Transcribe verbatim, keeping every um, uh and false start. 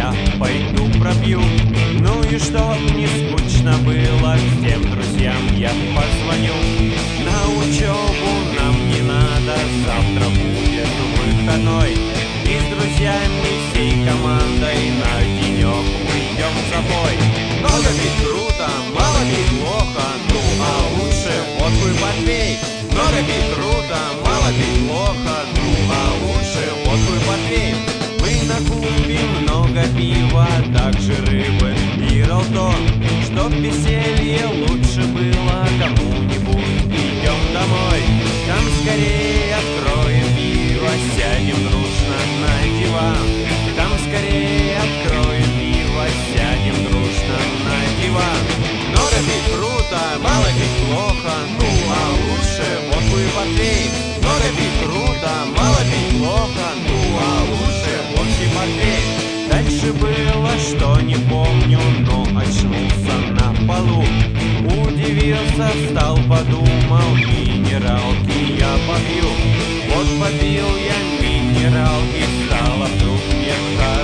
я пойду пропью. Ну и чтоб не скучно было, всем друзьям я позвоню. На учебу нам не надо, завтра будет выходной. И с друзьями всей командой на денек уйдем с собой. Много пить круто, мало пить плохо, ну а лучше водку и портвейн. Много пить круто, мало пить плохо, ну а лучше водку и портвейн. Мы накупим много пива, также рыбы и ролтон. Чтоб веселье лучше было кому-нибудь, идем домой. Там скорее откроем пиво, сядем дружно на диван. Там скорее откроем пиво, сядем дружно на диван. Много пить круто, мало пить плохо, ну а лучше водку и портвейн. Много пить круто, мало пить плохо, ну а лучше водку и портвейн. Дальше было, что не помню, но очнулся на полу. Удивился, встал, подумал, минералки я попью. Вот попил я минералки, стало вдруг мне хорошо.